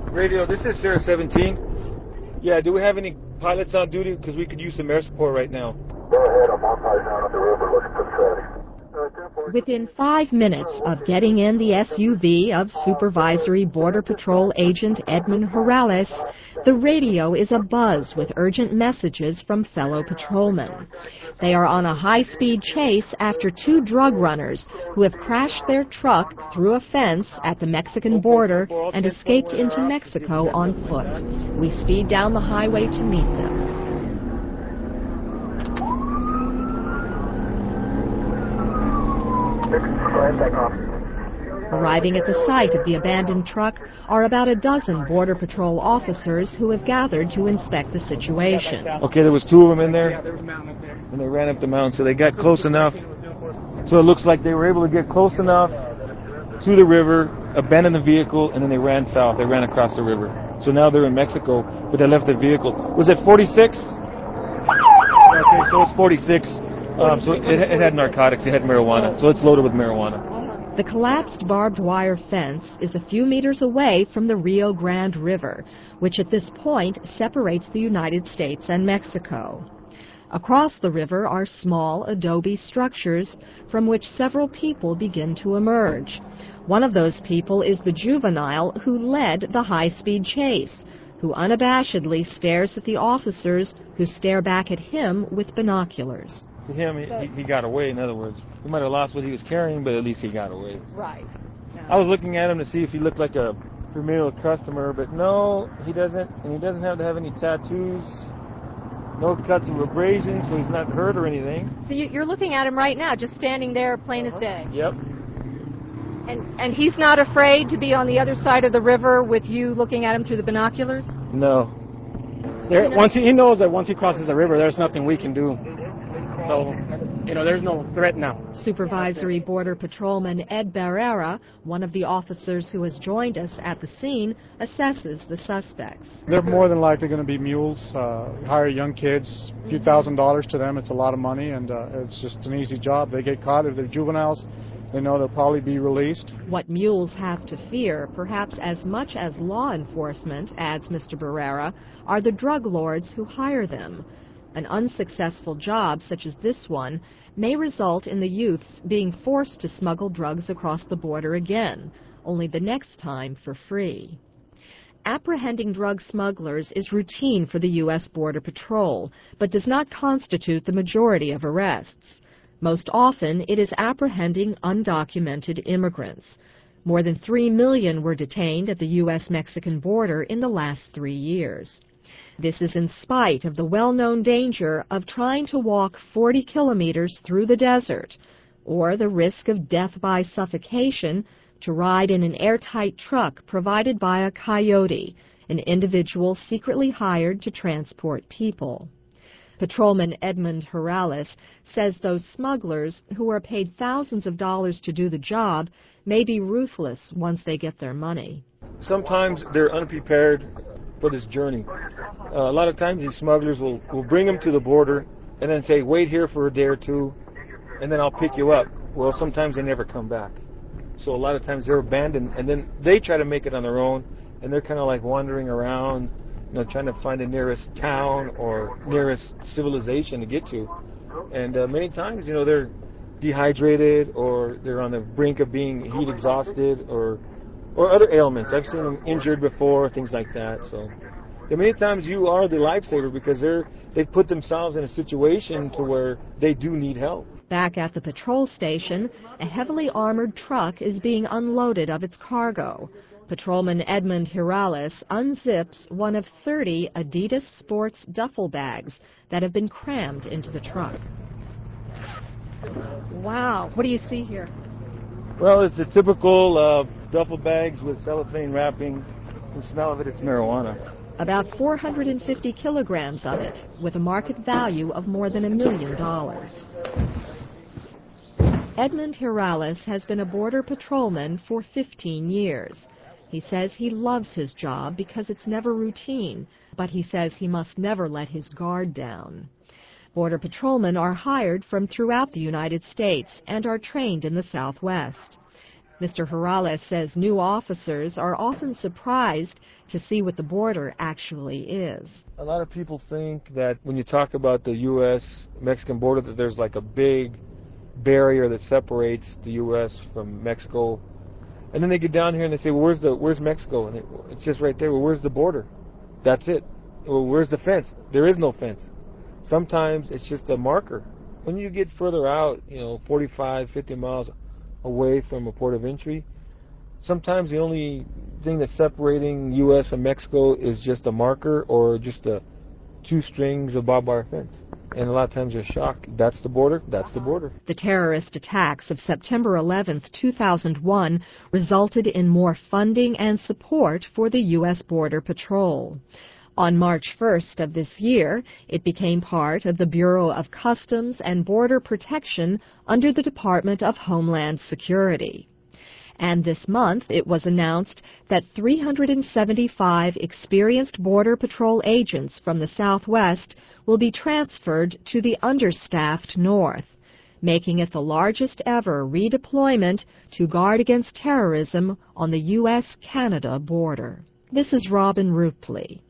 Radio, this is Sierra 17. Yeah, do we have any pilots on duty? Because we could use some air support right now. Go ahead, I'm on site down on the river looking for the Saturday. Within 5 minutes of getting in the SUV of Supervisory Border Patrol Agent Edmund Morales, the radio is abuzz with urgent messages from fellow patrolmen. They are on a high-speed chase after 2 drug runners who have crashed their truck through a fence at the Mexican border and escaped into Mexico on foot. We speed down the highway to meet them. Arriving at the site of the abandoned truck are about a dozen Border Patrol officers who have gathered to inspect the situation. Okay, there was 2 of them in there, and they ran up the mountain, so they got close enough. So it looks like they were able to get close enough to the river, abandon the vehicle, and then they ran south. They ran across the river. So now they're in Mexico, but they left their vehicle. Was it 46? Okay, so it's 46. So it had narcotics, it had marijuana, so it's loaded with marijuana. The collapsed barbed wire fence is a few meters away from the Rio Grande River, which at this point separates the United States and Mexico. Across the river are small adobe structures from which several people begin to emerge. One of those people is the juvenile who led the high-speed chase, who unabashedly stares at the officers who stare back at him with binoculars. To him, he got away, in other words. He might have lost what he was carrying, but at least he got away. Right. I was looking at him to see if he looked like a familiar customer, but no, he doesn't. And he doesn't have to have any tattoos, no cuts or abrasions, so he's not hurt or anything. So you're looking at him right now, just standing there plain as day? Yep. And he's not afraid to be on the other side of the river with you looking at him through the binoculars? No. He knows that once he crosses the river, there's nothing we can do. So, there's no threat now. Supervisory Border Patrolman Ed Barrera, one of the officers who has joined us at the scene, assesses the suspects. They're more than likely going to be mules, hire young kids, a few $1,000s to them. It's a lot of money, and it's just an easy job. They get caught. If they're juveniles, they know they'll probably be released. What mules have to fear, perhaps as much as law enforcement, adds Mr. Barrera, are the drug lords who hire them. An unsuccessful job, such as this one, may result in the youths being forced to smuggle drugs across the border again, only the next time for free. Apprehending drug smugglers is routine for the U.S. Border Patrol, but does not constitute the majority of arrests. Most often, it is apprehending undocumented immigrants. More than 3 million were detained at the U.S.-Mexican border in the last 3 years. This is in spite of the well-known danger of trying to walk 40 kilometers through the desert, or the risk of death by suffocation to ride in an airtight truck provided by a coyote, an individual secretly hired to transport people. Patrolman Edmund Morales says those smugglers, who are paid thousands of dollars to do the job, may be ruthless once they get their money. Sometimes they're unprepared for this journey. A lot of times these smugglers will bring them to the border and then say, wait here for a day or two, and then I'll pick you up. Well, sometimes they never come back. So a lot of times they're abandoned, and then they try to make it on their own, and they're kind of like wandering around, trying to find the nearest town or nearest civilization to get to. And many times, they're dehydrated, or they're on the brink of being heat exhausted, or other ailments. I've seen them injured before, things like that. So many times you are the lifesaver because they've put themselves in a situation to where they do need help. Back at the patrol station, a heavily armored truck is being unloaded of its cargo. Patrolman Edmund Morales unzips one of 30 Adidas Sports duffel bags that have been crammed into the truck. Wow. What do you see here? Well, it's a typical duffel bags with cellophane wrapping. The smell of it's marijuana. About 450 kilograms of it, with a market value of more than $1 million. Edmund Morales has been a border patrolman for 15 years. He says he loves his job because it's never routine, but he says he must never let his guard down. Border patrolmen are hired from throughout the United States and are trained in the Southwest. Mr. Morales says new officers are often surprised to see what the border actually is. A lot of people think that when you talk about the U.S.-Mexican border that there's like a big barrier that separates the U.S. from Mexico. And then they get down here and they say, well, where's Mexico? And it's just right there. Well, where's the border? That's it. Well, where's the fence? There is no fence. Sometimes it's just a marker. When you get further out, 45, 50 miles away from a port of entry, sometimes the only thing that's separating U.S. and Mexico is just a marker or just two strings of barbed wire fence. And a lot of times you're shocked. That's the border. That's the border. The terrorist attacks of September 11, 2001 resulted in more funding and support for the U.S. Border Patrol. On March 1st of this year, it became part of the Bureau of Customs and Border Protection under the Department of Homeland Security. And this month, it was announced that 375 experienced Border Patrol agents from the Southwest will be transferred to the understaffed North, making it the largest ever redeployment to guard against terrorism on the U.S.-Canada border. This is Robin Rupley.